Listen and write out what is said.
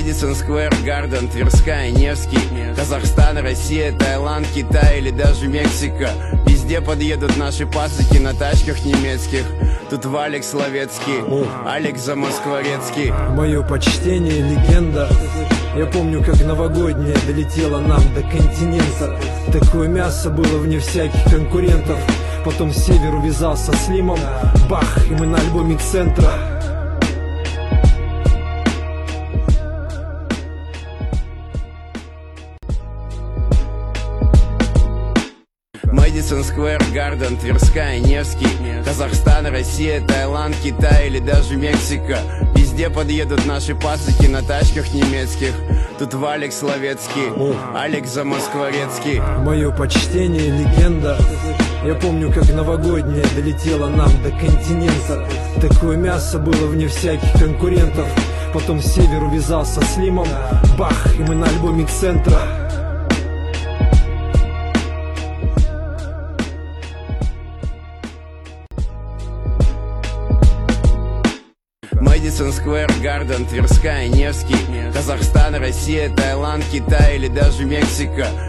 Мэдисон Сквер Гарден, Тверская, Невский, Казахстан, Россия, Таиланд, Китай или даже Мексика. Везде подъедут наши пасыки на тачках немецких. Тут Валик Словецкий, Алекс Замоскворецкий. Мое почтение, легенда. Я помню, как новогодняя долетела нам до континента. Такое мясо было вне всяких конкурентов. Потом Север увязался с Слимом. Бах, и мы на альбоме Центра. Мэдисон Сквер Гарден, Тверская, Невский, Казахстан, Россия, Таиланд, Китай или даже Мексика. Везде подъедут наши пасыки на тачках немецких. Тут Валик Словецкий, Алекс Замоскворецкий. Мое почтение, легенда. Я помню, как новогодняя долетела нам до континента. Такое мясо было вне всяких конкурентов. Потом Север увязался с Слимом. Бах, и мы на альбоме Центра. Мэдисон Сквер Гарден, Тверская, Невский, Казахстан, Россия, Таиланд, Китай или даже Мексика.